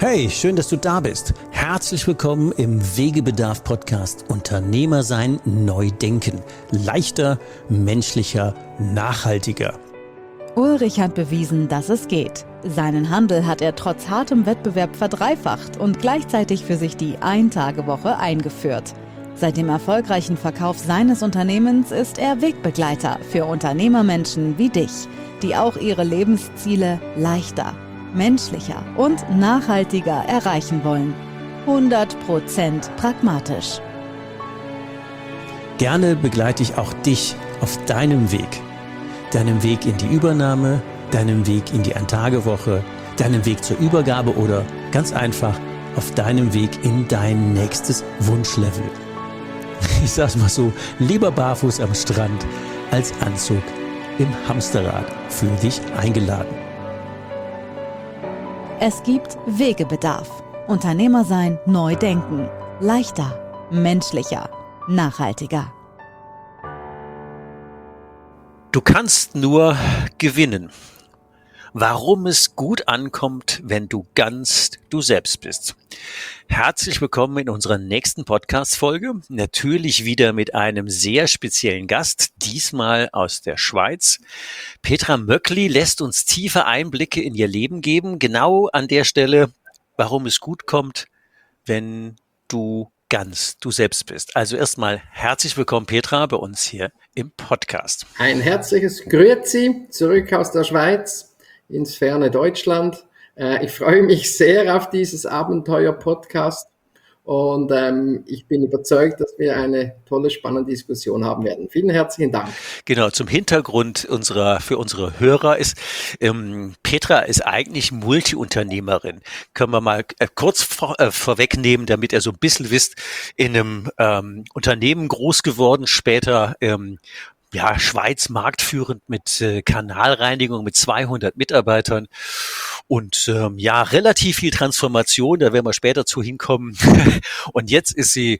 Hey, schön, dass du da bist. Herzlich willkommen im Wegebedarf-Podcast Unternehmer sein, neu denken. Leichter, menschlicher, nachhaltiger. Ulrich hat bewiesen, dass es geht. Seinen Handel hat er trotz hartem Wettbewerb verdreifacht und gleichzeitig für sich die Ein-Tage-Woche eingeführt. Seit dem erfolgreichen Verkauf seines Unternehmens ist er Wegbegleiter für Unternehmermenschen wie dich, die auch ihre Lebensziele leichter, menschlicher und nachhaltiger erreichen wollen. 100% pragmatisch. Gerne begleite ich auch dich auf deinem Weg. Deinem Weg in die Übernahme, deinem Weg in die Ein-Tage-Woche, deinem Weg zur Übergabe oder ganz einfach auf deinem Weg in dein nächstes Wunschlevel. Ich sag's mal so, lieber barfuß am Strand als Anzug im Hamsterrad. Fühl dich eingeladen. Es gibt Wegebedarf. Unternehmer sein, neu denken. Leichter, menschlicher, nachhaltiger. Du kannst nur gewinnen. Warum es gut ankommt, wenn du ganz du selbst bist. Herzlich willkommen in unserer nächsten Podcast-Folge. Natürlich wieder mit einem sehr speziellen Gast, diesmal aus der Schweiz. Petra Möckli lässt uns tiefe Einblicke in ihr Leben geben, genau an der Stelle, warum es gut kommt, wenn du ganz du selbst bist. Also erstmal herzlich willkommen, Petra, bei uns hier im Podcast. Ein herzliches Grüezi zurück aus der Schweiz ins ferne Deutschland. Ich freue mich sehr auf dieses Abenteuer-Podcast und ich bin überzeugt, dass wir eine tolle, spannende Diskussion haben werden. Vielen herzlichen Dank. Genau, zum Hintergrund für unsere Hörer ist, Petra ist eigentlich Multiunternehmerin. Können wir mal kurz vorwegnehmen, damit ihr so ein bisschen wisst, in einem Unternehmen groß geworden, später Schweiz marktführend mit Kanalreinigung mit 200 Mitarbeitern und relativ viel Transformation, da werden wir später zu hinkommen. Und jetzt ist sie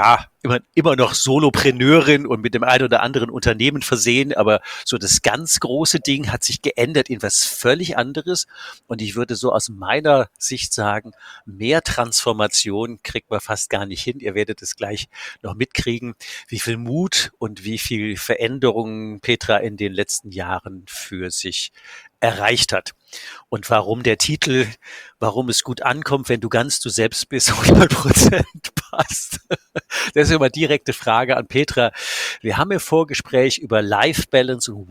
immer noch Solopreneurin und mit dem einen oder anderen Unternehmen versehen, aber so das ganz große Ding hat sich geändert in was völlig anderes. Und ich würde so aus meiner Sicht sagen, mehr Transformation kriegt man fast gar nicht hin. Ihr werdet es gleich noch mitkriegen, wie viel Mut und wie viel Veränderungen Petra in den letzten Jahren für sich erreicht hat. Und warum der Titel, warum es gut ankommt, wenn du ganz du selbst bist, 100% passt. Das ist immer direkte Frage an Petra. Wir haben im Vorgespräch über Life Balance und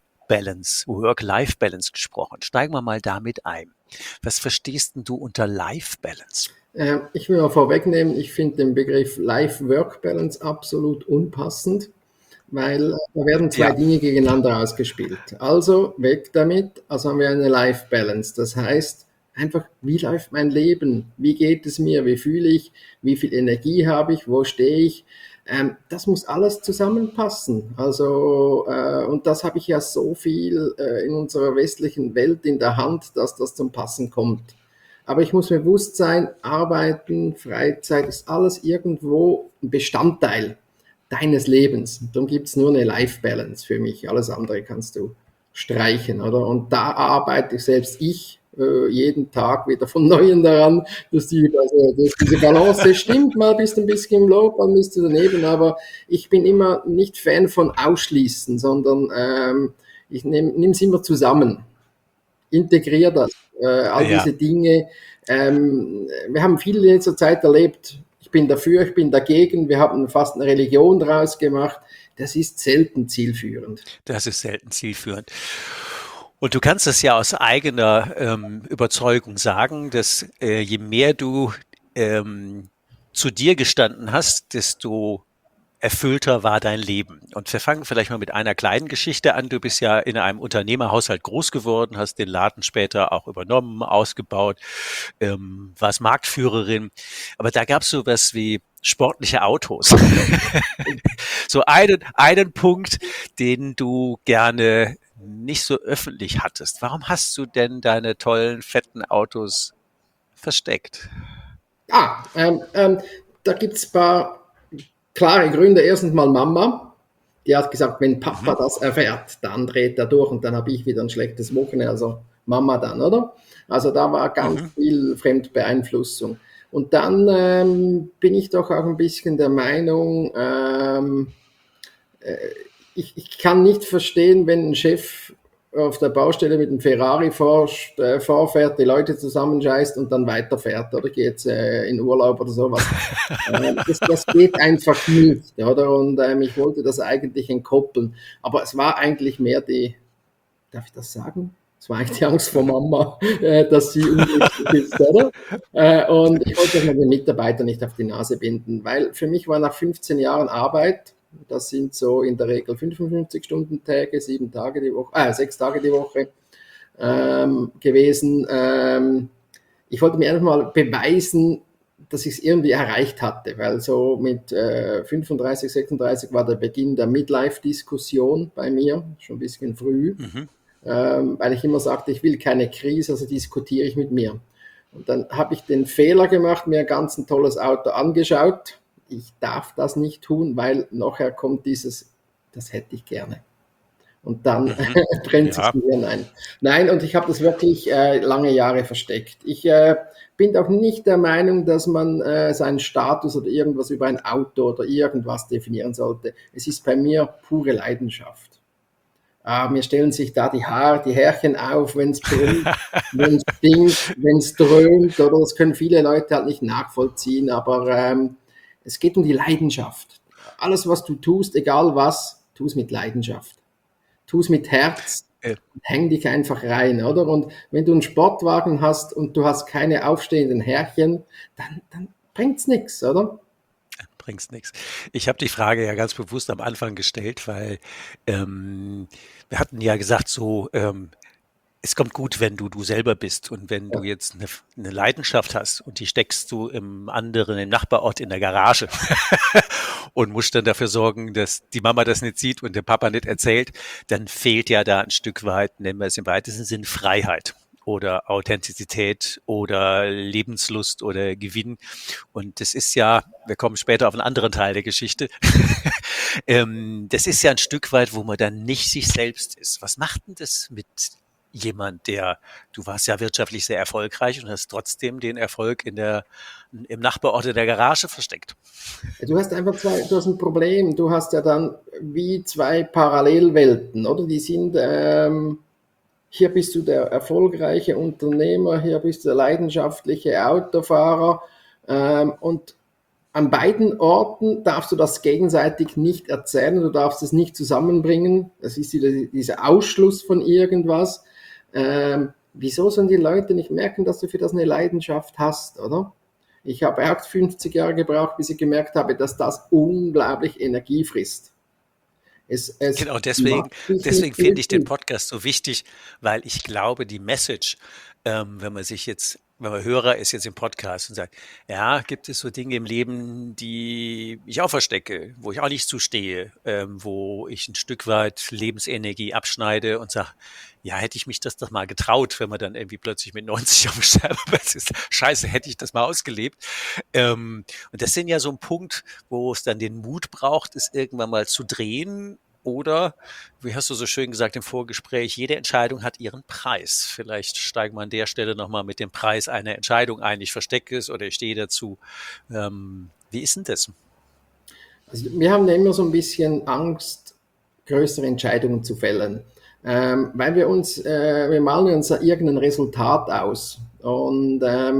Work-Life Balance gesprochen. Steigen wir mal damit ein. Was verstehst denn du unter Life Balance? Ich will mal vorwegnehmen, ich finde den Begriff Life-Work-Balance absolut unpassend, weil da werden zwei Dinge gegeneinander ausgespielt. Also weg damit, also haben wir eine Life-Balance. Das heißt, einfach, wie läuft mein Leben? Wie geht es mir? Wie fühle ich? Wie viel Energie habe ich? Wo stehe ich? Das muss alles zusammenpassen. Also, und das habe ich ja so viel in unserer westlichen Welt in der Hand, dass das zum Passen kommt. Aber ich muss mir bewusst sein, Arbeiten, Freizeit ist alles irgendwo ein Bestandteil deines Lebens. Darum gibt es nur eine Life-Balance für mich. Alles andere kannst du streichen, oder? Und da arbeite selbst ich jeden Tag wieder von Neuem daran, dass diese Balance stimmt. Mal bist du ein bisschen im Lob, mal bist du daneben, aber ich bin immer nicht Fan von Ausschließen, sondern ich nehme es immer zusammen. Integriere das, diese Dinge. Wir haben viel in letzter Zeit erlebt, ich bin dafür, ich bin dagegen, wir haben fast eine Religion draus gemacht. Das ist selten zielführend. Und du kannst es ja aus eigener Überzeugung sagen, dass je mehr du zu dir gestanden hast, desto erfüllter war dein Leben. Und wir fangen vielleicht mal mit einer kleinen Geschichte an. Du bist ja in einem Unternehmerhaushalt groß geworden, hast den Laden später auch übernommen, ausgebaut, warst Marktführerin. Aber da gab es sowas wie sportliche Autos. So einen Punkt, den du gerne nicht so öffentlich hattest. Warum hast du denn deine tollen, fetten Autos versteckt? Da gibt es ein paar klare Gründe. Erstens mal Mama. Die hat gesagt, wenn Papa das erfährt, dann dreht er durch und dann habe ich wieder ein schlechtes Wochenende. Also Mama dann, oder? Also da war ganz viel Fremdbeeinflussung. Und dann bin ich doch auch ein bisschen der Meinung, ich kann nicht verstehen, wenn ein Chef auf der Baustelle mit einem Ferrari vorfährt, die Leute zusammenscheißt und dann weiterfährt oder geht jetzt in Urlaub oder sowas. Das geht einfach nicht, oder? Und ich wollte das eigentlich entkoppeln. Aber es war eigentlich mehr darf ich das sagen? Es war eigentlich die Angst vor Mama, dass sie unglücklich ist, oder? Und ich wollte den Mitarbeiter nicht auf die Nase binden, weil für mich war nach 15 Jahren Arbeit, das sind so in der Regel 55-Stunden-Tage, 6 Tage die Woche gewesen. Ich wollte mir einfach mal beweisen, dass ich es irgendwie erreicht hatte, weil so mit 35, 36 war der Beginn der Midlife-Diskussion bei mir, schon ein bisschen früh, weil ich immer sagte, ich will keine Krise, also diskutiere ich mit mir. Und dann habe ich den Fehler gemacht, mir ganz ein tolles Auto angeschaut. Ich darf das nicht tun, weil nachher kommt das hätte ich gerne. Und dann brennt sich mir ein. Nein, und ich habe das wirklich lange Jahre versteckt. Ich bin auch nicht der Meinung, dass man seinen Status oder irgendwas über ein Auto oder irgendwas definieren sollte. Es ist bei mir pure Leidenschaft. Mir stellen sich da die Härchen auf, wenn es brennt, wenn es stinkt, wenn es dröhnt, oder das können viele Leute halt nicht nachvollziehen, aber es geht um die Leidenschaft. Alles, was du tust, egal was, tu es mit Leidenschaft. Tu es mit Herz, häng dich einfach rein, oder? Und wenn du einen Sportwagen hast und du hast keine aufstehenden Härchen, dann bringt's nichts, oder? Bringt's nichts. Ich habe die Frage ja ganz bewusst am Anfang gestellt, weil wir hatten ja gesagt, so es kommt gut, wenn du selber bist und wenn du jetzt eine Leidenschaft hast und die steckst du im Nachbarort in der Garage und musst dann dafür sorgen, dass die Mama das nicht sieht und der Papa nicht erzählt, dann fehlt ja da ein Stück weit, nennen wir es im weitesten Sinn, Freiheit oder Authentizität oder Lebenslust oder Gewinn. Und das ist ja, wir kommen später auf einen anderen Teil der Geschichte, das ist ja ein Stück weit, wo man dann nicht sich selbst ist. Was macht denn das mit jemand, du warst ja wirtschaftlich sehr erfolgreich und hast trotzdem den Erfolg im Nachbarort in der Garage versteckt? Du hast einfach du hast ein Problem. Du hast ja dann wie zwei Parallelwelten, oder? Die sind, hier bist du der erfolgreiche Unternehmer, hier bist du der leidenschaftliche Autofahrer, und an beiden Orten darfst du das gegenseitig nicht erzählen, du darfst es nicht zusammenbringen. Das ist dieser Ausschluss von irgendwas. Wieso sollen die Leute nicht merken, dass du für das eine Leidenschaft hast, oder? Ich habe auch 50 Jahre gebraucht, bis ich gemerkt habe, dass das unglaublich Energie frisst. Genau, deswegen finde ich den Podcast so wichtig, weil ich glaube, die Message, wenn man Hörer ist jetzt im Podcast und sagt, ja, gibt es so Dinge im Leben, die ich auch verstecke, wo ich auch nicht zustehe, wo ich ein Stück weit Lebensenergie abschneide und sage, ja, hätte ich mich das doch mal getraut, wenn man dann irgendwie plötzlich mit 90 auf dem Sterbebett ist. Scheiße, hätte ich das mal ausgelebt. Und das sind ja so ein Punkt, wo es dann den Mut braucht, es irgendwann mal zu drehen. Oder, wie hast du so schön gesagt im Vorgespräch, jede Entscheidung hat ihren Preis. Vielleicht steigen wir an der Stelle nochmal mit dem Preis einer Entscheidung ein. Ich verstecke es oder ich stehe dazu. Wie ist denn das? Also wir haben ja immer so ein bisschen Angst, größere Entscheidungen zu fällen. Weil wir malen uns irgendein Resultat aus und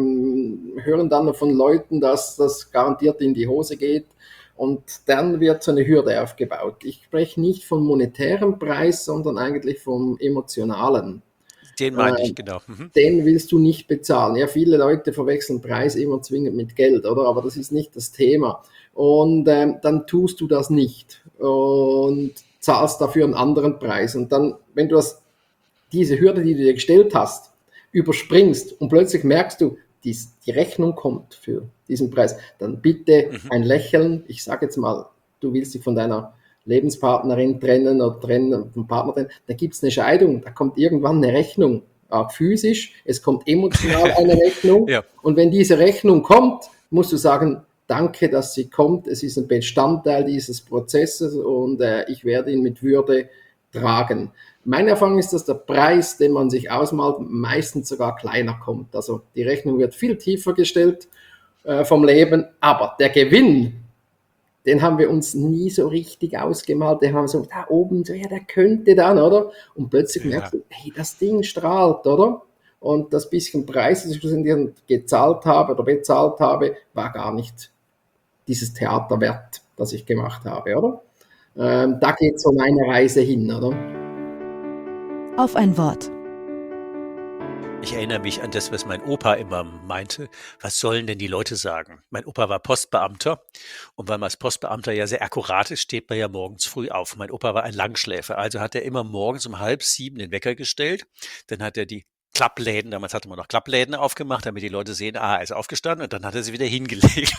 hören dann von Leuten, dass das garantiert in die Hose geht. Und dann wird so eine Hürde aufgebaut. Ich spreche nicht vom monetären Preis, sondern eigentlich vom emotionalen. Den meine ich, genau. Den willst du nicht bezahlen. Ja, viele Leute verwechseln Preis immer zwingend mit Geld, oder? Aber das ist nicht das Thema. Und dann tust du das nicht und zahlst dafür einen anderen Preis. Und dann, wenn du diese Hürde, die du dir gestellt hast, überspringst und plötzlich merkst du, die Rechnung kommt für diesen Preis, dann bitte ein Lächeln. Ich sage jetzt mal, du willst dich von deiner Lebenspartnerin trennen oder vom Partner trennen, da gibt es eine Scheidung, da kommt irgendwann eine Rechnung, auch physisch, es kommt emotional eine Rechnung. Ja. Und wenn diese Rechnung kommt, musst du sagen, danke, dass sie kommt, es ist ein Bestandteil dieses Prozesses und ich werde ihn mit Würde tragen. Meine Erfahrung ist, dass der Preis, den man sich ausmalt, meistens sogar kleiner kommt. Also die Rechnung wird viel tiefer gestellt vom Leben, aber der Gewinn, den haben wir uns nie so richtig ausgemalt. Den haben wir so da oben, so, ja, der könnte dann, oder? Und plötzlich merkst du, hey, das Ding strahlt, oder? Und das bisschen Preis, das ich gezahlt habe oder bezahlt habe, war gar nicht dieses Theater wert, das ich gemacht habe, oder? Da geht so meine Reise hin, oder? Auf ein Wort. Ich erinnere mich an das, was mein Opa immer meinte. Was sollen denn die Leute sagen? Mein Opa war Postbeamter und weil man als Postbeamter ja sehr akkurat ist, steht man ja morgens früh auf. Mein Opa war ein Langschläfer, also hat er immer morgens um 6:30 den Wecker gestellt. Dann hat er die Klappläden, damals hatte man noch Klappläden aufgemacht, damit die Leute sehen, er ist aufgestanden und dann hat er sie wieder hingelegt.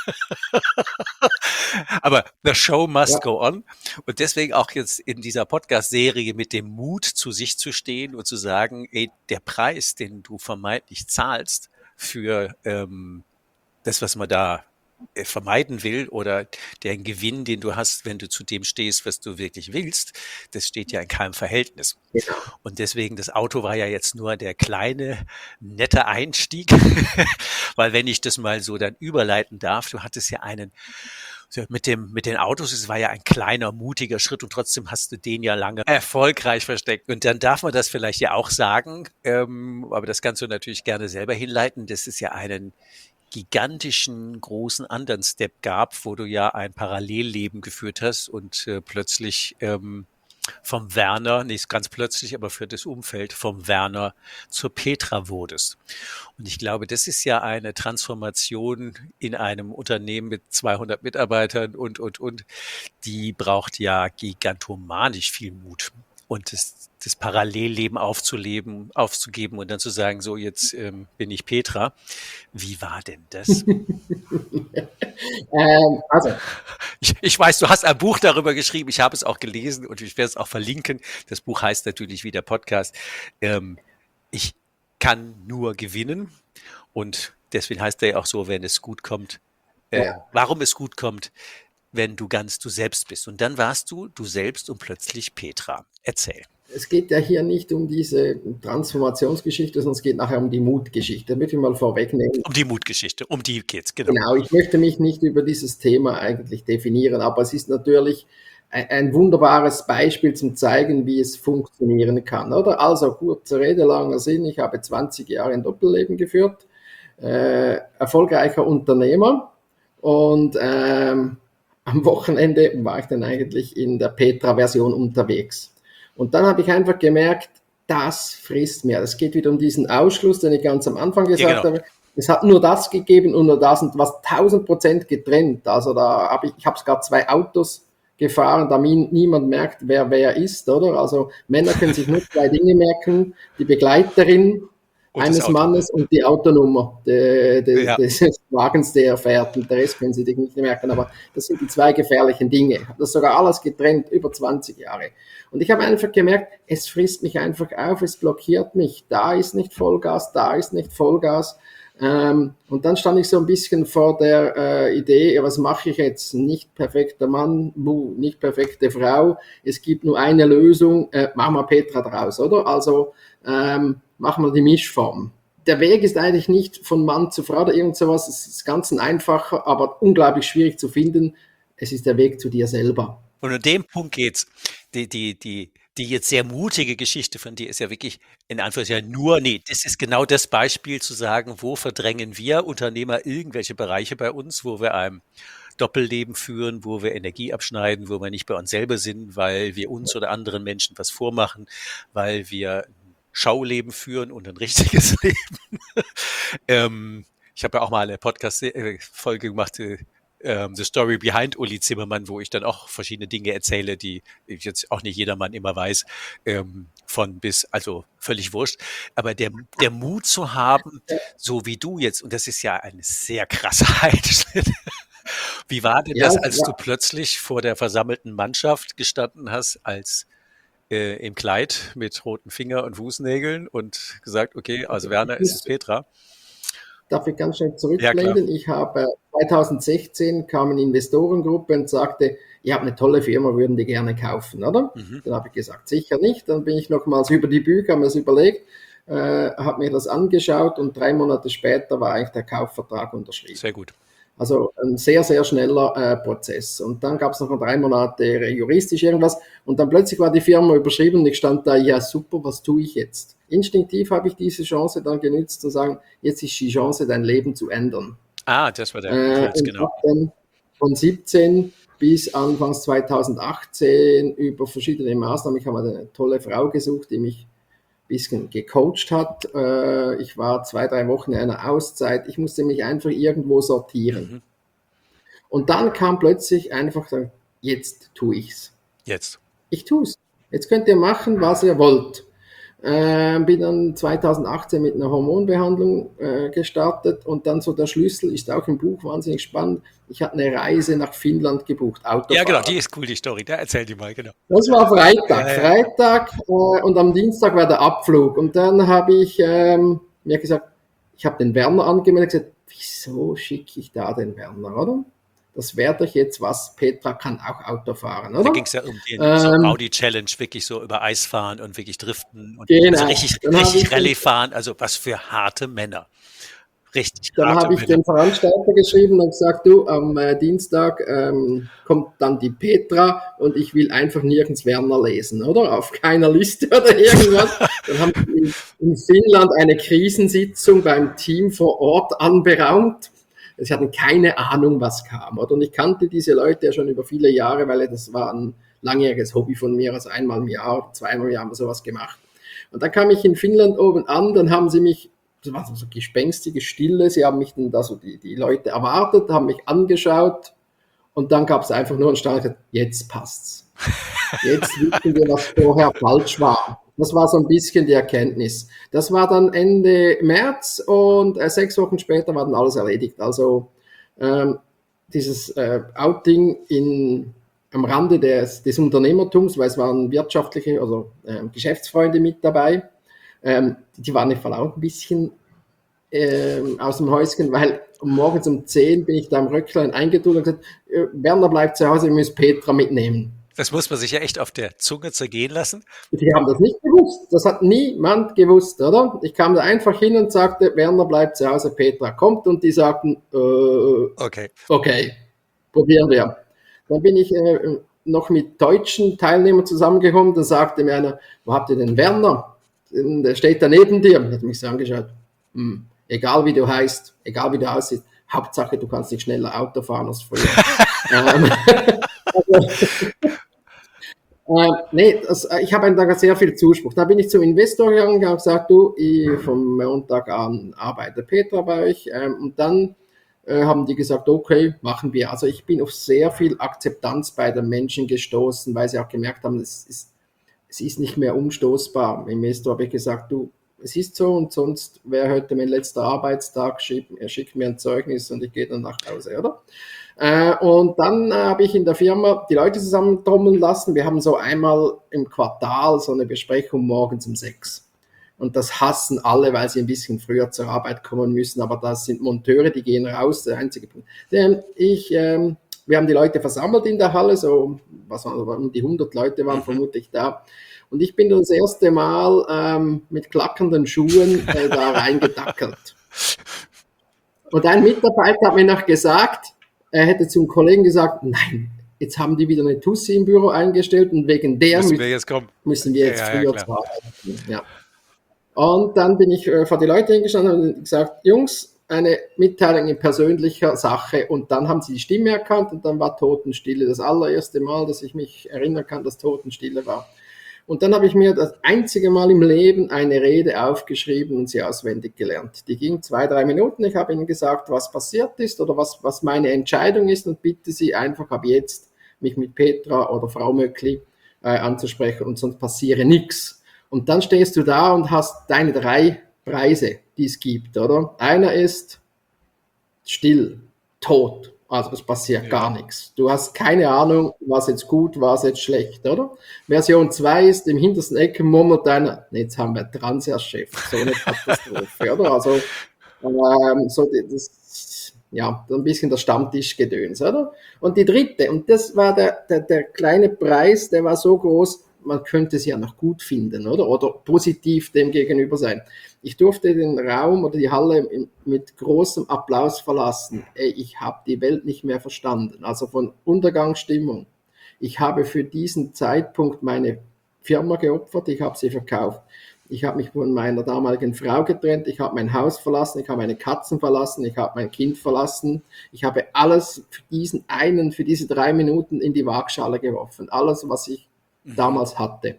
Aber the show must go on. Und deswegen auch jetzt in dieser Podcast-Serie mit dem Mut, zu sich zu stehen und zu sagen, ey, der Preis, den du vermeintlich zahlst für das, was man da vermeiden will oder den Gewinn, den du hast, wenn du zu dem stehst, was du wirklich willst, das steht ja in keinem Verhältnis. Genau. Und deswegen, das Auto war ja jetzt nur der kleine, nette Einstieg, weil wenn ich das mal so dann überleiten darf, du hattest ja einen, mit den Autos, es war ja ein kleiner, mutiger Schritt und trotzdem hast du den ja lange erfolgreich versteckt. Und dann darf man das vielleicht ja auch sagen, aber das kannst du natürlich gerne selber hinleiten, dass es ja einen gigantischen, großen anderen Step gab, wo du ja ein Parallelleben geführt hast und plötzlich vom Werner, nicht ganz plötzlich, aber für das Umfeld vom Werner zur Petra wurdest. Und ich glaube, das ist ja eine Transformation in einem Unternehmen mit 200 Mitarbeitern und, die braucht ja gigantomanisch viel Mut. Und das Parallelleben aufzugeben und dann zu sagen, so jetzt bin ich Petra. Wie war denn das? Also, Ich weiß, du hast ein Buch darüber geschrieben, ich habe es auch gelesen und ich werde es auch verlinken. Das Buch heißt natürlich wie der Podcast, ich kann nur gewinnen und deswegen heißt er ja auch so, wenn es gut kommt, warum es gut kommt, wenn du ganz du selbst bist. Und dann warst du selbst und plötzlich Petra. Erzähl. es geht ja hier nicht um diese Transformationsgeschichte, sondern es geht nachher um die Mutgeschichte. Da möchte ich mal vorwegnehmen. Um die Mutgeschichte, um die geht's, genau. Genau, ich möchte mich nicht über dieses Thema eigentlich definieren, aber es ist natürlich ein wunderbares Beispiel zum zeigen, wie es funktionieren kann, oder? Also, kurze Rede, langer Sinn, ich habe 20 Jahre ein Doppelleben geführt, erfolgreicher Unternehmer und am Wochenende war ich dann eigentlich in der Petra-Version unterwegs. Und dann habe ich einfach gemerkt, das frisst mir. Es geht wieder um diesen Ausschluss, den ich ganz am Anfang gesagt habe. Es hat nur das gegeben und nur das und was 1000% getrennt. Also da habe ich habe sogar 2 Autos gefahren, damit niemand merkt, wer ist, oder? Also Männer können sich nur 2 Dinge merken, die Begleiterin eines Mannes und die Autonummer des Wagens, der er fährt. Und der Rest können sie sich nicht merken. Aber das sind die 2 gefährlichen Dinge. Das ist sogar alles getrennt, über 20 Jahre. Und ich habe einfach gemerkt, es frisst mich einfach auf, es blockiert mich. Da ist nicht Vollgas, da ist nicht Vollgas. Und dann stand ich so ein bisschen vor der Idee, was mache ich jetzt? Nicht perfekter Mann, nicht perfekte Frau. Es gibt nur eine Lösung, machen wir Petra draus, oder? Also machen wir die Mischform. Der Weg ist eigentlich nicht von Mann zu Frau oder irgend sowas. Es ist ganz einfacher, aber unglaublich schwierig zu finden. Es ist der Weg zu dir selber. Und an dem Punkt geht's. Die jetzt sehr mutige Geschichte von dir ist ja wirklich in Anführungszeichen das ist genau das Beispiel zu sagen, wo verdrängen wir Unternehmer irgendwelche Bereiche bei uns, wo wir ein Doppelleben führen, wo wir Energie abschneiden, wo wir nicht bei uns selber sind, weil wir uns oder anderen Menschen was vormachen, weil wir Schauleben führen und ein richtiges Leben. Ich habe ja auch mal eine Podcast-Folge gemacht, The Story Behind Uli Zimmermann, wo ich dann auch verschiedene Dinge erzähle, die jetzt auch nicht jedermann immer weiß, von bis, also völlig wurscht. Aber der Mut zu haben, so wie du jetzt, und das ist ja eine sehr krasse Einschnitt. Wie war denn das, als du plötzlich vor der versammelten Mannschaft gestanden hast, als im Kleid mit roten Finger und Fußnägeln und gesagt, okay, also Werner, es ist Petra. darf ich ganz schnell Ja, klar. zurückblenden. Ich habe 2016 kam eine Investorengruppe und sagte, ihr habt eine tolle Firma, würden die gerne kaufen, oder? Dann habe ich gesagt, sicher nicht. Dann bin ich nochmals über die Bücher, habe mir das überlegt, habe mir das angeschaut und 3 Monate später war eigentlich der Kaufvertrag unterschrieben. Sehr gut. Also ein sehr, sehr schneller Prozess. Und dann gab es noch 3 Monate juristisch irgendwas. Und dann plötzlich war die Firma überschrieben und ich stand da, ja super, was tue ich jetzt? Instinktiv habe ich diese Chance dann genützt zu sagen, jetzt ist die Chance, dein Leben zu ändern. Das war der Impuls, Und genau. habe dann von 17 bis Anfangs 2018 über verschiedene Maßnahmen, ich habe eine tolle Frau gesucht, die mich ein bisschen gecoacht hat. Ich war 2, 3 Wochen in einer Auszeit. Ich musste mich einfach irgendwo sortieren. Und dann kam plötzlich einfach, jetzt tue ich's. Jetzt. Ich tue es. Jetzt könnt ihr machen, was ihr wollt. Bin dann 2018 mit einer Hormonbehandlung gestartet und dann so der Schlüssel, ist auch im Buch wahnsinnig spannend. Ich hatte eine Reise nach Finnland gebucht, Autofahren. Ja, genau, die ist cool, die Story. Da erzähl die mal, genau. Das war Freitag und am Dienstag war der Abflug. Und dann habe ich mir gesagt, ich habe den Werner angemeldet und gesagt, wieso schicke ich da den Werner, oder? Das wäre doch jetzt was, Petra kann auch Auto fahren, oder? Da ging es ja um den so Audi Challenge, wirklich so über Eis fahren und wirklich driften und genau. also richtig Rallye fahren, also was für harte Männer. Richtig Dann harte habe ich Männer. den Veranstalter geschrieben und gesagt, du, am Dienstag kommt dann die Petra und ich will einfach nirgends Werner lesen, oder? Auf keiner Liste oder irgendwas. Dann haben wir in Finnland eine Krisensitzung beim Team vor Ort anberaumt. Sie hatten keine Ahnung, was kam, oder? Und ich kannte diese Leute ja schon über viele Jahre, weil das war ein langjähriges Hobby von mir, also einmal im Jahr, zweimal im Jahr haben wir sowas gemacht. Und dann kam ich in Finnland oben an, dann haben sie mich, das war so gespenstige Stille, sie haben mich dann da so die Leute erwartet, haben mich angeschaut und dann gab es einfach nur einen Stand, jetzt passt's. Jetzt wissen wir, was vorher falsch war. Das war so ein bisschen die Erkenntnis. Das war dann Ende März und 6 Wochen später war dann alles erledigt. Also dieses Outing am Rande des Unternehmertums, weil es waren wirtschaftliche, also Geschäftsfreunde mit dabei. Die waren im Verlauf ein bisschen aus dem Häuschen, weil morgens um 10 bin ich da am Röcklein eingetun und gesagt, Werner bleibt zu Hause, wir müssen Petra mitnehmen. Das muss man sich ja echt auf der Zunge zergehen lassen. Die haben das nicht gewusst. Das hat niemand gewusst, oder? Ich kam da einfach hin und sagte, Werner bleibt zu Hause, Petra kommt. Und die sagten, okay, probieren wir. Dann bin ich noch mit deutschen Teilnehmern zusammengekommen. Da sagte mir einer, wo habt ihr den Werner? Der steht da neben dir. Und hat mich so angeschaut. Egal wie du heißt, egal wie du aussiehst, Hauptsache du kannst nicht schneller Auto fahren als früher. Ich habe da sehr viel Zuspruch. Da bin ich zum Investor gegangen und habe gesagt, du, vom Montag an arbeitet Petra bei euch. Und dann haben die gesagt, okay, machen wir. Also ich bin auf sehr viel Akzeptanz bei den Menschen gestoßen, weil sie auch gemerkt haben, es ist nicht mehr umstoßbar. Im Investor habe ich gesagt, du, es ist so und sonst wäre heute mein letzter Arbeitstag, er schickt mir ein Zeugnis und ich gehe dann nach Hause, oder? Und dann habe ich in der Firma die Leute zusammentrommeln lassen. Wir haben so einmal im Quartal so eine Besprechung morgens um 6. Und das hassen alle, weil sie ein bisschen früher zur Arbeit kommen müssen. Aber das sind Monteure, die gehen raus. Der einzige Punkt. Wir haben die Leute versammelt in der Halle, so um die 100 Leute waren vermutlich da. Und ich bin das erste Mal mit klackernden Schuhen da reingedackelt. Und ein Mitarbeiter hat mir noch gesagt, er hätte zum Kollegen gesagt, nein, jetzt haben die wieder eine Tussi im Büro eingestellt und wegen der müssen wir jetzt früher zur Arbeit gehen. Ja. Und dann bin ich vor die Leute hingestanden und gesagt, Jungs, eine Mitteilung in persönlicher Sache. Und dann haben sie die Stimme erkannt und dann war Totenstille. Das allererste Mal, dass ich mich erinnern kann, dass Totenstille war. Und dann habe ich mir das einzige Mal im Leben eine Rede aufgeschrieben und sie auswendig gelernt. Die ging 2-3 Minuten. Ich habe ihnen gesagt, was passiert ist oder was meine Entscheidung ist und bitte sie einfach ab jetzt, mich mit Petra oder Frau Möckli anzusprechen und sonst passiere nichts. Und dann stehst du da und hast deine 3 Preise, die es gibt, oder? Einer ist still, tot. Also es passiert gar nichts. Du hast keine Ahnung, was jetzt gut, was jetzt schlecht, oder? Version 2 ist, im hintersten Ecke murmelt einer, jetzt haben wir Transherchef, so eine Katastrophe, oder? Also So ja, so ein bisschen das Stammtischgedöns, oder? Und die dritte, und das war der kleine Preis, der war so groß, man könnte sie ja noch gut finden, oder? Oder positiv dem gegenüber sein. Ich durfte den Raum oder die Halle mit großem Applaus verlassen. Ey, ich habe die Welt nicht mehr verstanden. Also von Untergangsstimmung. Ich habe für diesen Zeitpunkt meine Firma geopfert, ich habe sie verkauft. Ich habe mich von meiner damaligen Frau getrennt, ich habe mein Haus verlassen, ich habe meine Katzen verlassen, ich habe mein Kind verlassen. Ich habe alles für diese 3 Minuten in die Waagschale geworfen. Alles, was ich damals hatte.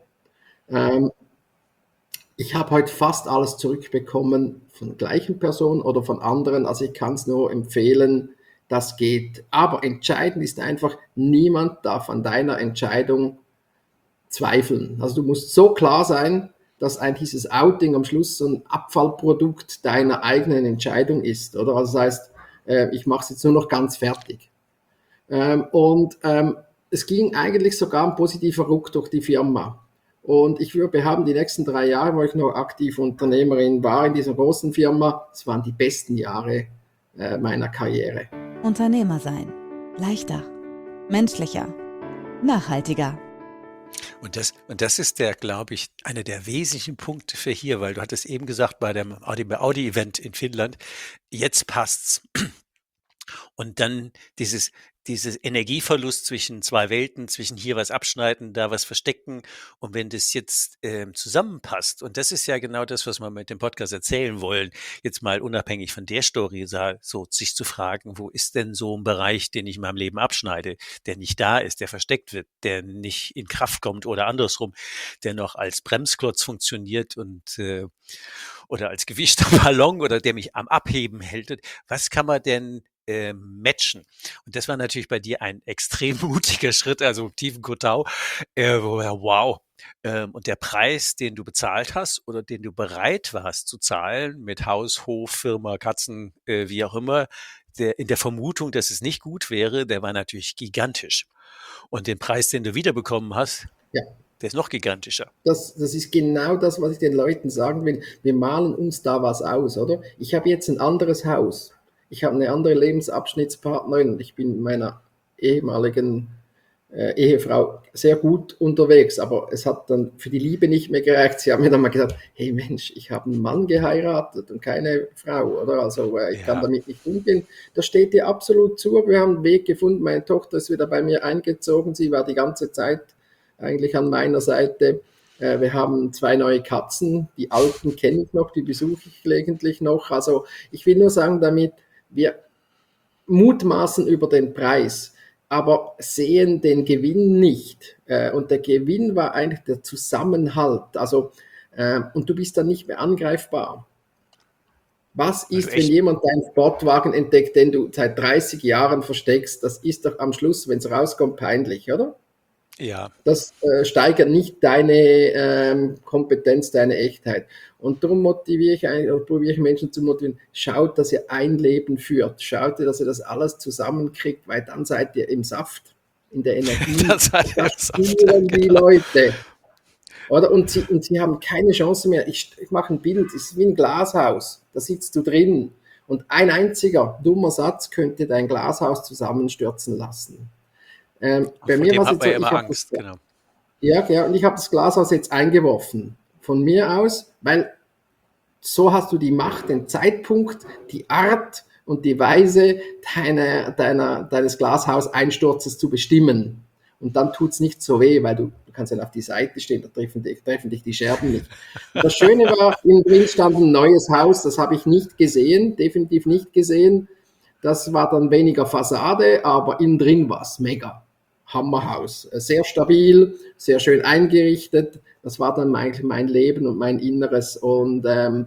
Ich habe heute fast alles zurückbekommen von gleichen Personen oder von anderen. Also ich kann es nur empfehlen, das geht. Aber entscheidend ist einfach, niemand darf an deiner Entscheidung zweifeln. Also du musst so klar sein, dass eigentlich dieses Outing am Schluss so ein Abfallprodukt deiner eigenen Entscheidung ist, oder? Also das heißt, ich mache es jetzt nur noch ganz fertig. Es ging eigentlich sogar ein positiver Ruck durch die Firma. Und ich würde behaupten, die nächsten 3 Jahre, wo ich noch aktiv Unternehmerin war in dieser großen Firma, das waren die besten Jahre meiner Karriere. Unternehmer sein. Leichter, menschlicher, nachhaltiger. Und das ist glaube ich, einer der wesentlichen Punkte für hier, weil du hattest eben gesagt, bei dem Audi-Event in Finnland, jetzt passt's. Und dann dieses Energieverlust zwischen 2 Welten, zwischen hier was abschneiden, da was verstecken. Und wenn das jetzt zusammenpasst, und das ist ja genau das, was wir mit dem Podcast erzählen wollen, jetzt mal unabhängig von der Story, so sich zu fragen, wo ist denn so ein Bereich, den ich in meinem Leben abschneide, der nicht da ist, der versteckt wird, der nicht in Kraft kommt oder andersrum, der noch als Bremsklotz funktioniert und oder als gewischter Ballon oder der mich am Abheben hält. Was kann man denn matchen? Und das war natürlich bei dir ein extrem mutiger Schritt, also tiefen Kotau, wow. Und der Preis, den du bezahlt hast oder den du bereit warst zu zahlen mit Haus, Hof, Firma, Katzen, wie auch immer, in der Vermutung, dass es nicht gut wäre, der war natürlich gigantisch. Und den Preis, den du wiederbekommen hast, Ja. Der ist noch gigantischer. Das ist genau das, was ich den Leuten sagen will. Wir malen uns da was aus, oder? Ich habe jetzt ein anderes Haus. Ich habe eine andere Lebensabschnittspartnerin. Ich bin mit meiner ehemaligen Ehefrau sehr gut unterwegs, aber es hat dann für die Liebe nicht mehr gereicht. Sie haben mir dann mal gesagt, hey Mensch, ich habe einen Mann geheiratet und keine Frau, oder? Also ich kann damit nicht umgehen. Das steht dir absolut zu. Wir haben einen Weg gefunden. Meine Tochter ist wieder bei mir eingezogen. Sie war die ganze Zeit eigentlich an meiner Seite. Wir haben 2 neue Katzen. Die alten kenne ich noch, die besuche ich gelegentlich noch. Also ich will nur sagen damit, wir mutmaßen über den Preis, aber sehen den Gewinn nicht. Und der Gewinn war eigentlich der Zusammenhalt. Also, und du bist dann nicht mehr angreifbar. Was ist, wenn jemand deinen Sportwagen entdeckt, den du seit 30 Jahren versteckst? Das ist doch am Schluss, wenn es rauskommt, peinlich, oder? Ja. Das steigert nicht deine Kompetenz, deine Echtheit. Und darum probiere ich Menschen zu motivieren, schaut, dass ihr ein Leben führt. Schaut, dass ihr das alles zusammenkriegt, weil dann seid ihr im Saft, in der Energie. Das spüren die Leute. Oder? Und sie haben keine Chance mehr. Ich mache ein Bild, es ist wie ein Glashaus. Da sitzt du drin. Und ein einziger dummer Satz könnte dein Glashaus zusammenstürzen lassen. Bei mir war es jetzt so, immer Angst, genau. Ja, und ich habe das Glashaus jetzt eingeworfen. Von mir aus, weil so hast du die Macht, den Zeitpunkt, die Art und die Weise deines Glashauseinsturzes zu bestimmen. Und dann tut es nicht so weh, weil du kannst dann auf die Seite stehen, da treffen dich die Scherben nicht. Das Schöne war, innen drin stand ein neues Haus, das habe ich nicht gesehen, definitiv nicht gesehen. Das war dann weniger Fassade, aber innen drin war es mega. Hammerhaus. Sehr stabil, sehr schön eingerichtet. Das war dann eigentlich mein Leben und mein Inneres. Und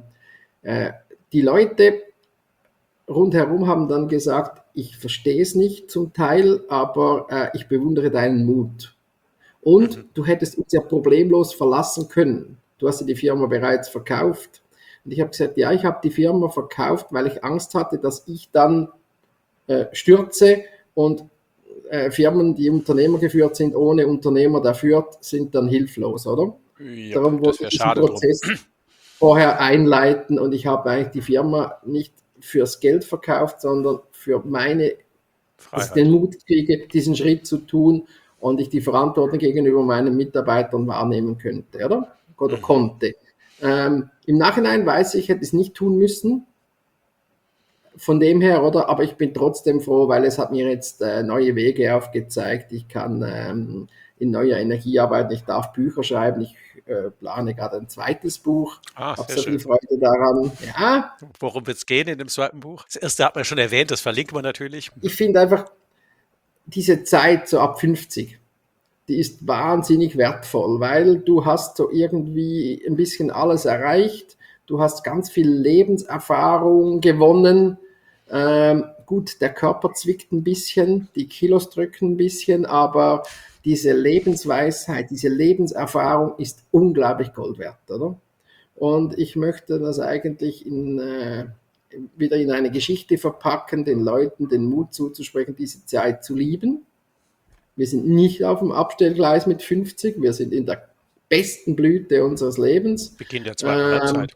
die Leute rundherum haben dann gesagt, ich verstehe es nicht zum Teil, aber ich bewundere deinen Mut. Und du hättest uns ja problemlos verlassen können. Du hast ja die Firma bereits verkauft. Und ich habe gesagt, ja, ich habe die Firma verkauft, weil ich Angst hatte, dass ich dann stürze und Firmen, die Unternehmer geführt sind, ohne Unternehmer, der führt, sind dann hilflos, oder? Ja, Darum wollte ich diesen Prozess vorher einleiten und ich habe eigentlich die Firma nicht fürs Geld verkauft, sondern für meine, dass ich Freiheit. den Mut kriege, diesen Schritt zu tun und ich die Verantwortung gegenüber meinen Mitarbeitern wahrnehmen könnte, oder konnte. Im Nachhinein weiß ich, hätte es nicht tun müssen, von dem her, aber ich bin trotzdem froh, weil es hat mir jetzt neue Wege aufgezeigt. Ich kann in neuer Energie arbeiten, ich darf Bücher schreiben, ich plane gerade ein zweites Buch, habe Sehr so viel schön. Freude daran. Ja, Worum wird es gehen in dem zweiten Buch? Das erste hat man schon erwähnt, das verlinken wir natürlich. ich finde einfach diese Zeit so ab 50, die ist wahnsinnig wertvoll, weil du hast so irgendwie ein bisschen alles erreicht, du hast ganz viel Lebenserfahrung gewonnen. Gut, der Körper zwickt ein bisschen, die Kilos drücken ein bisschen, aber diese Lebensweisheit, diese Lebenserfahrung ist unglaublich Gold wert, oder? Und ich möchte das eigentlich wieder in eine Geschichte verpacken, den Leuten den Mut zuzusprechen, diese Zeit zu lieben. Wir sind nicht auf dem Abstellgleis mit 50, wir sind in der besten Blüte unseres Lebens. Beginn der zweiten Halbzeit.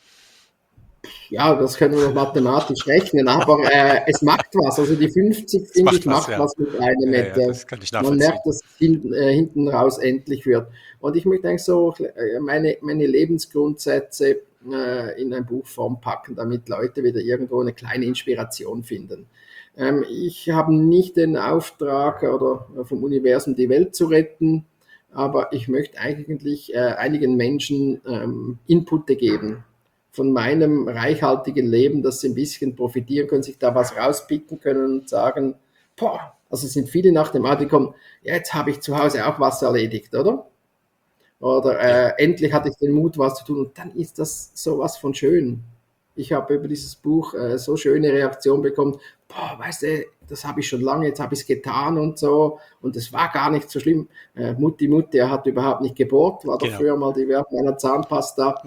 Ja, das können wir noch mathematisch rechnen, aber es macht was. Also die 50, finde ich, macht was mit einem. Das kann ich Man nachvollziehen. merkt, dass es hinten raus endlich wird. Und ich möchte eigentlich so meine Lebensgrundsätze in eine Buchform packen, damit Leute wieder irgendwo eine kleine Inspiration finden. Ich habe nicht den Auftrag oder vom Universum die Welt zu retten, aber ich möchte eigentlich einigen Menschen Inputte geben von meinem reichhaltigen Leben, dass sie ein bisschen profitieren können, sich da was rauspicken können und sagen, boah, also sind viele nach dem Auto kommen, ja, jetzt habe ich zu Hause auch was erledigt, oder? Oder endlich hatte ich den Mut, was zu tun, und dann ist das sowas von schön. Ich habe über dieses Buch so schöne Reaktionen bekommen, boah, weißt du, das habe ich schon lange, jetzt habe ich es getan und so, und es war gar nicht so schlimm. Mutti, er hat überhaupt nicht gebohrt, war doch früher mal die Werbung einer Zahnpasta.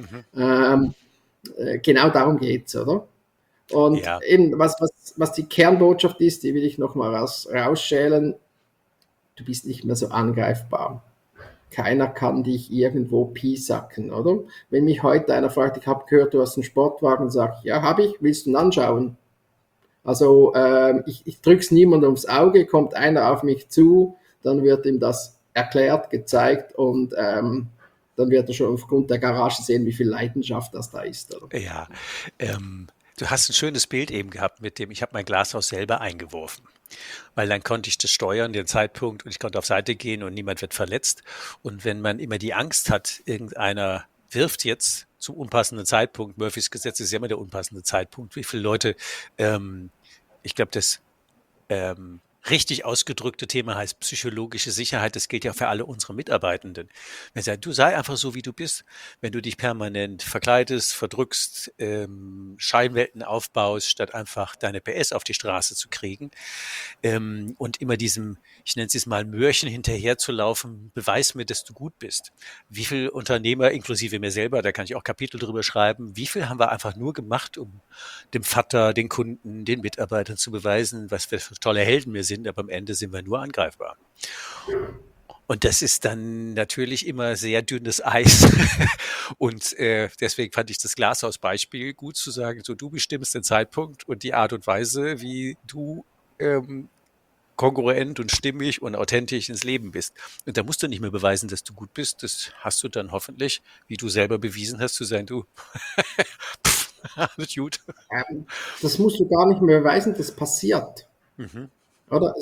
Genau darum geht es, oder? Und eben, was die Kernbotschaft ist, die will ich nochmal rausschälen, du bist nicht mehr so angreifbar. Keiner kann dich irgendwo piesacken, oder? Wenn mich heute einer fragt, ich habe gehört, du hast einen Sportwagen, sage ich, ja, habe ich, willst du ihn anschauen? Also ich drücke es niemandem aufs Auge, kommt einer auf mich zu, dann wird ihm das erklärt, gezeigt, und dann wird er schon aufgrund der Garage sehen, wie viel Leidenschaft das da ist. Oder? Ja, du hast ein schönes Bild eben gehabt mit dem, ich habe mein Glashaus selber eingeworfen, weil dann konnte ich das steuern, den Zeitpunkt, und ich konnte auf Seite gehen und niemand wird verletzt. Und wenn man immer die Angst hat, irgendeiner wirft jetzt zum unpassenden Zeitpunkt, Murphys Gesetz ist ja immer der unpassende Zeitpunkt, wie viele Leute, ich glaube, das richtig ausgedrückte Thema heißt psychologische Sicherheit. Das gilt ja für alle unsere Mitarbeitenden. Wenn sie sagen, du sei einfach so, wie du bist. Wenn du dich permanent verkleidest, verdrückst, Scheinwelten aufbaust, statt einfach deine PS auf die Straße zu kriegen, und immer diesem, ich nenne es jetzt mal Möhrchen hinterher zu laufen, beweis mir, dass du gut bist. Wie viele Unternehmer, inklusive mir selber, da kann ich auch Kapitel drüber schreiben, wie viel haben wir einfach nur gemacht, um dem Vater, den Kunden, den Mitarbeitern zu beweisen, was wir für tolle Helden wir sind, aber am Ende sind wir nur angreifbar. Und das ist dann natürlich immer sehr dünnes Eis. Und deswegen fand ich das Glashaus-Beispiel gut zu sagen, so du bestimmst den Zeitpunkt und die Art und Weise, wie du kongruent und stimmig und authentisch ins Leben bist. Und da musst du nicht mehr beweisen, dass du gut bist. Das hast du dann hoffentlich, wie du selber bewiesen hast, zu sein, du, alles gut. Das musst du gar nicht mehr beweisen, das passiert. Oder?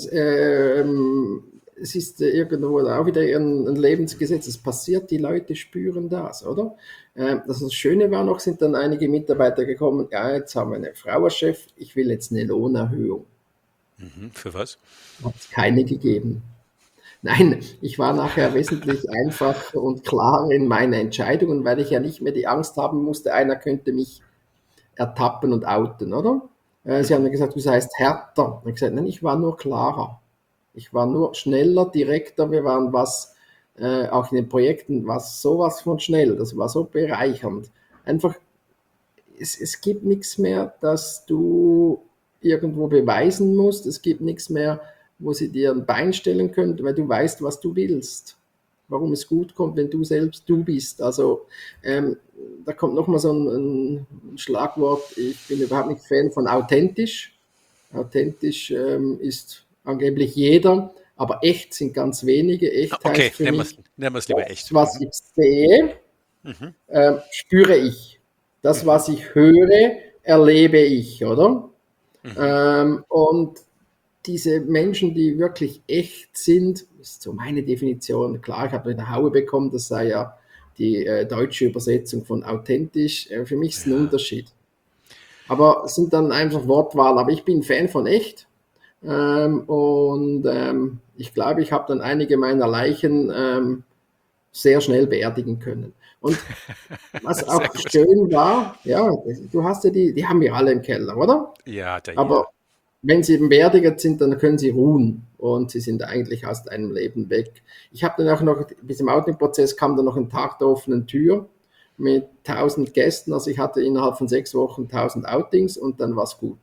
Es ist irgendwo auch wieder ein Lebensgesetz, es passiert, die Leute spüren das, oder? Das Schöne war noch, sind dann einige Mitarbeiter gekommen, ja, jetzt haben wir eine Frau als Chef, ich will jetzt eine Lohnerhöhung. Für was? Hat es keine gegeben. Nein, ich war nachher wesentlich einfacher und klarer in meinen Entscheidungen, weil ich ja nicht mehr die Angst haben musste, einer könnte mich ertappen und outen, oder? Sie haben mir gesagt, du seist härter. Ich habe gesagt, nein, ich war nur klarer. Ich war nur schneller, direkter. Wir waren auch in den Projekten, was sowas von schnell. Das war so bereichernd. Einfach, es gibt nichts mehr, dass du irgendwo beweisen musst. Es gibt nichts mehr, wo sie dir ein Bein stellen können, weil du weißt, was du willst. warum es gut kommt, wenn du selbst du bist. Also da kommt nochmal so ein Schlagwort, ich bin überhaupt nicht Fan von authentisch. Authentisch ist angeblich jeder, aber echt sind ganz wenige. Echt heißt für mich, nennen wir es lieber echt. was ich sehe, spüre ich. Das, was ich höre, erlebe ich, oder? Und diese Menschen, die wirklich echt sind, ist so meine Definition. Klar, ich habe eine Haue bekommen, das sei ja die deutsche Übersetzung von authentisch. Für mich ist es ein Unterschied. Aber es sind dann einfach Wortwahl. Aber ich bin Fan von echt. Ich glaube, ich habe dann einige meiner Leichen sehr schnell beerdigen können. Und was auch schön war, ja, du hast ja die haben wir alle im Keller, oder? Ja, aber wenn sie eben beerdigt sind, dann können sie ruhen und sie sind eigentlich aus deinem Leben weg. Ich habe dann auch noch, bis im Outing-Prozess kam dann noch ein Tag der offenen Tür mit 1000 Gästen, also ich hatte innerhalb von 6 Wochen 1000 Outings und dann war es gut.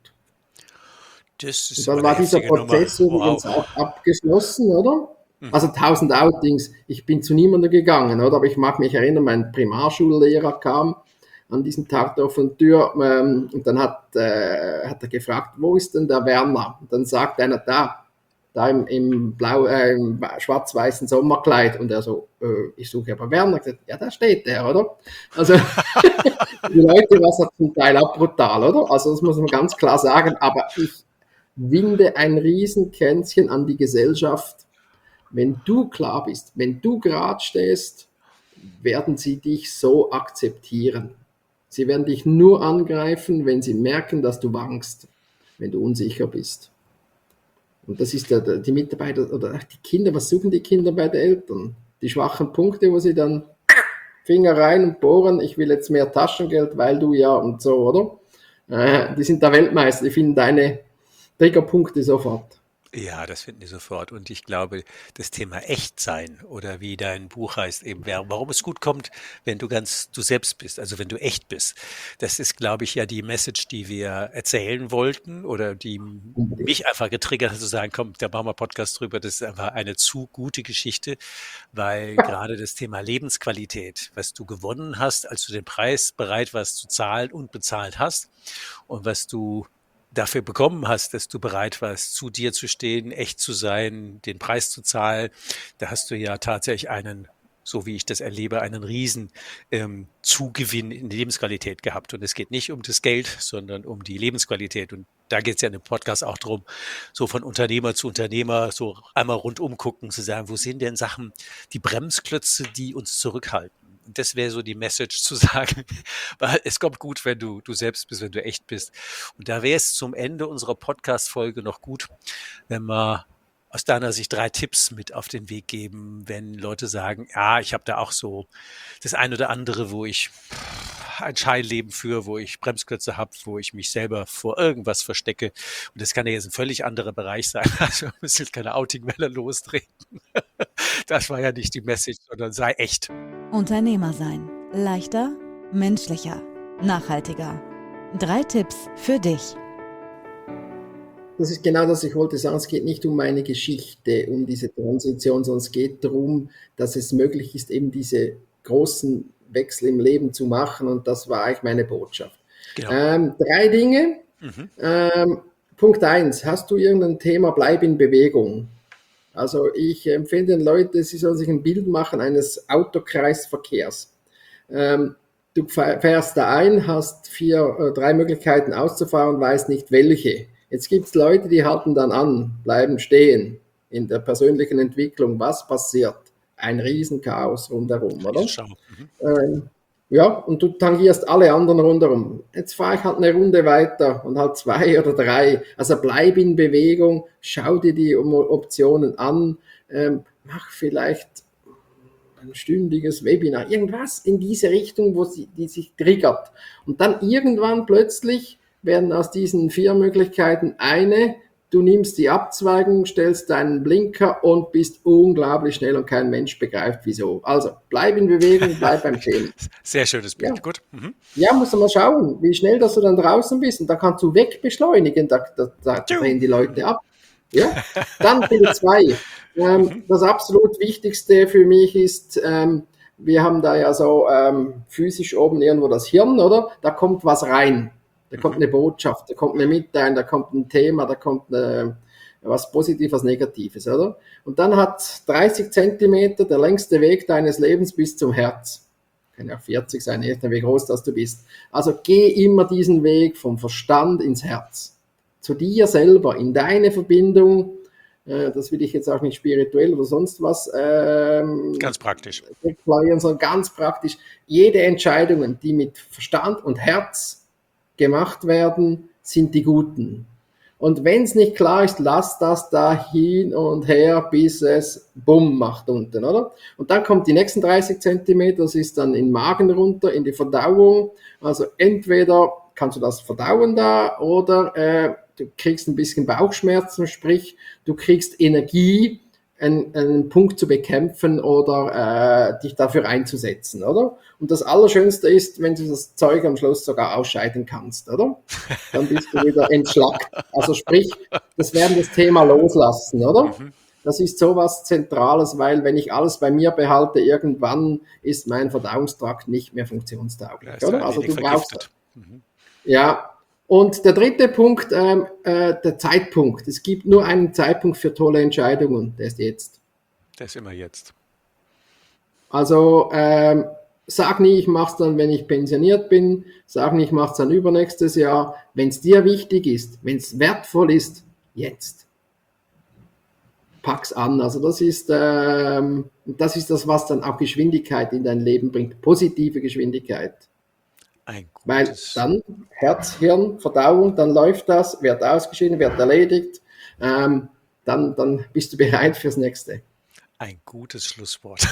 Das ist und dann war dieser Prozess übrigens auch abgeschlossen, oder? Also 1000 Outings, ich bin zu niemandem gegangen, oder? Aber ich mag mich erinnern, mein Primarschullehrer kam an diesem Tag der offenen Tür und dann hat er gefragt, wo ist denn der Werner? Und dann sagt einer, da im schwarz-weißen Sommerkleid. Und er so, ich suche aber Werner. Ich gesagt, ja, da steht der, oder? Also die Leute waren es zum Teil auch brutal, oder? Also das muss man ganz klar sagen, aber ich winde ein Riesenkränzchen an die Gesellschaft. Wenn du klar bist, wenn du gerade stehst, werden sie dich so akzeptieren. Sie werden dich nur angreifen, wenn sie merken, dass du wankst, wenn du unsicher bist. Und das ist die Mitarbeiter oder die Kinder, was suchen die Kinder bei den Eltern? Die schwachen Punkte, wo sie dann Finger rein und bohren, ich will jetzt mehr Taschengeld, weil du ja und so, oder? Die sind da Weltmeister, die finden deine Triggerpunkte sofort. Ja, das finden die sofort. Und ich glaube, das Thema Echtsein oder wie dein Buch heißt, eben, warum es gut kommt, wenn du ganz du selbst bist, also wenn du echt bist. Das ist, glaube ich, ja die Message, die wir erzählen wollten oder die mich einfach getriggert hat, zu sagen, komm, da machen wir Podcast drüber. Das ist einfach eine zu gute Geschichte, weil gerade das Thema Lebensqualität, was du gewonnen hast, als du den Preis bereit warst zu zahlen und bezahlt hast und was du dafür bekommen hast, dass du bereit warst, zu dir zu stehen, echt zu sein, den Preis zu zahlen, da hast du ja tatsächlich so wie ich das erlebe, einen riesen Zugewinn in die Lebensqualität gehabt. Und es geht nicht um das Geld, sondern um die Lebensqualität. Und da geht es ja in dem Podcast auch darum, so von Unternehmer zu Unternehmer, so einmal rundum gucken, zu sagen, wo sind denn Sachen, die Bremsklötze, die uns zurückhalten? Und das wäre so die Message zu sagen, weil es kommt gut, wenn du selbst bist, wenn du echt bist. Und da wäre es zum Ende unserer Podcast-Folge noch gut, wenn wir aus deiner Sicht 3 Tipps mit auf den Weg geben, wenn Leute sagen, ja, ich habe da auch so das eine oder andere, wo ich ein Scheinleben führe, wo ich Bremsklötze habe, wo ich mich selber vor irgendwas verstecke. Und das kann ja jetzt ein völlig anderer Bereich sein. Also wir müssen jetzt keine Outing-Welle lostreten. Das war ja nicht die Message, sondern sei echt. Unternehmer sein. Leichter, menschlicher, nachhaltiger. 3 Tipps für dich. Das ist genau das, ich wollte sagen, es geht nicht um meine Geschichte, um diese Transition, sondern es geht darum, dass es möglich ist, eben diese großen Wechsel im Leben zu machen und das war eigentlich meine Botschaft. Genau. 3 Dinge. Punkt 1, hast du irgendein Thema, bleib in Bewegung. Also ich empfehle den Leuten, sie sollen sich ein Bild machen eines Autokreisverkehrs. Du fährst da ein, hast 3 Möglichkeiten auszufahren, weißt nicht welche. Jetzt gibt es Leute, die halten dann an, bleiben stehen in der persönlichen Entwicklung. Was passiert? Ein Riesenchaos rundherum, oder? Ja, und du tangierst alle anderen rundherum. Jetzt fahre ich halt eine Runde weiter und halt 2 oder 3. Also bleib in Bewegung, schau dir die Optionen an, mach vielleicht ein stündiges Webinar, irgendwas in diese Richtung, die sich triggert. Und dann irgendwann plötzlich werden aus diesen 4 Möglichkeiten eine, du nimmst die Abzweigung, stellst deinen Blinker und bist unglaublich schnell und kein Mensch begreift, wieso. Also, bleib in Bewegung, bleib beim Thema. Sehr schönes Bild, ja. Gut. Ja, musst du mal schauen, wie schnell, dass du dann draußen bist und da kannst du wegbeschleunigen, da drehen die Leute ab. Ja, dann Punkt 2. Das absolut Wichtigste für mich ist, wir haben da ja so physisch oben irgendwo das Hirn, oder? Da kommt was rein. Da kommt eine Botschaft, da kommt eine Mitteilung, da kommt ein Thema, da kommt was Positives, was Negatives, oder? Und dann hat 30 Zentimeter der längste Weg deines Lebens bis zum Herz. Kann ja 40 sein, je nachdem, wie groß das du bist. Also geh immer diesen Weg vom Verstand ins Herz. Zu dir selber, in deine Verbindung. Das will ich jetzt auch nicht spirituell oder sonst was ganz praktisch deklarieren, sondern ganz praktisch. Jede Entscheidung, die mit Verstand und Herz gemacht werden, sind die guten. Und wenn es nicht klar ist, lass das da hin und her, bis es bumm macht unten, oder? Und dann kommt die nächsten 30 Zentimeter, das ist dann in den Magen runter, in die Verdauung. Also entweder kannst du das verdauen da oder du kriegst ein bisschen Bauchschmerzen, sprich, du kriegst Energie, einen Punkt zu bekämpfen oder dich dafür einzusetzen, oder? Und das Allerschönste ist, wenn du das Zeug am Schluss sogar ausscheiden kannst, oder? Dann bist du wieder entschlackt. Also sprich, das wäre das Thema Loslassen, oder? Das ist sowas Zentrales, weil wenn ich alles bei mir behalte, irgendwann ist mein Verdauungstrakt nicht mehr funktionstauglich, oder? Also du brauchst... Ja, und der dritte Punkt, der Zeitpunkt. Es gibt nur einen Zeitpunkt für tolle Entscheidungen, der ist jetzt. Der ist immer jetzt. Also sag nie, ich mache es dann, wenn ich pensioniert bin. Sag nie, ich mache es dann übernächstes Jahr. Wenn es dir wichtig ist, wenn es wertvoll ist, jetzt. Pack's an. Also das ist das, was dann auch Geschwindigkeit in dein Leben bringt. Positive Geschwindigkeit. Weil dann Herz, Hirn, Verdauung, dann läuft das, wird ausgeschieden, wird erledigt, dann bist du bereit fürs Nächste. Ein gutes Schlusswort.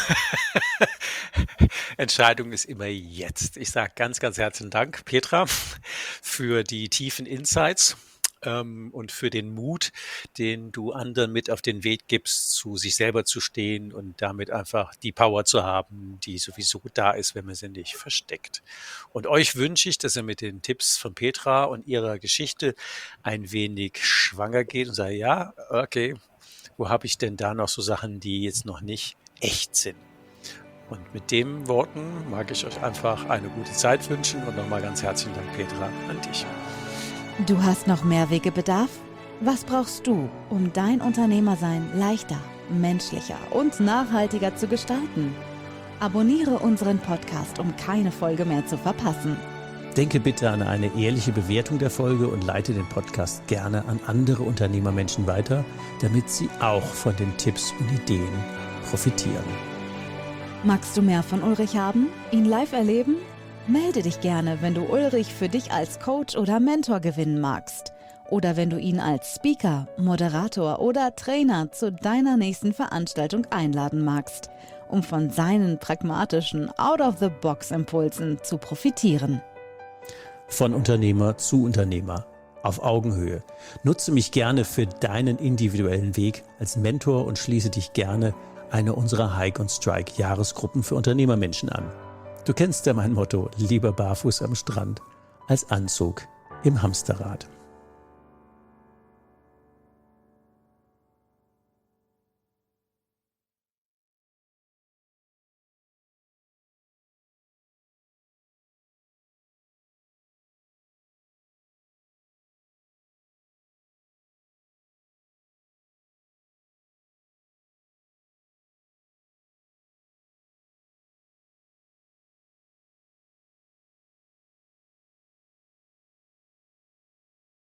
Entscheidung ist immer jetzt. Ich sage ganz, ganz herzlichen Dank, Petra, für die tiefen Insights und für den Mut, den du anderen mit auf den Weg gibst, zu sich selber zu stehen und damit einfach die Power zu haben, die sowieso da ist, wenn man sie nicht versteckt. Und euch wünsche ich, dass ihr mit den Tipps von Petra und ihrer Geschichte ein wenig schwanger geht und sagt, ja, okay, wo habe ich denn da noch so Sachen, die jetzt noch nicht echt sind? Und mit den Worten mag ich euch einfach eine gute Zeit wünschen und nochmal ganz herzlichen Dank, Petra, an dich. Du hast noch mehr Wegebedarf? Was brauchst du, um dein Unternehmersein leichter, menschlicher und nachhaltiger zu gestalten? Abonniere unseren Podcast, um keine Folge mehr zu verpassen. Denke bitte an eine ehrliche Bewertung der Folge und leite den Podcast gerne an andere Unternehmermenschen weiter, damit sie auch von den Tipps und Ideen profitieren. Magst du mehr von Ulrich haben? Ihn live erleben? Melde dich gerne, wenn du Ulrich für dich als Coach oder Mentor gewinnen magst. Oder wenn du ihn als Speaker, Moderator oder Trainer zu deiner nächsten Veranstaltung einladen magst, um von seinen pragmatischen Out-of-the-Box-Impulsen zu profitieren. Von Unternehmer zu Unternehmer, auf Augenhöhe. Nutze mich gerne für deinen individuellen Weg als Mentor und schließe dich gerne einer unserer Hike und Strike Jahresgruppen für Unternehmermenschen an. Du kennst ja mein Motto, lieber barfuß am Strand als Anzug im Hamsterrad.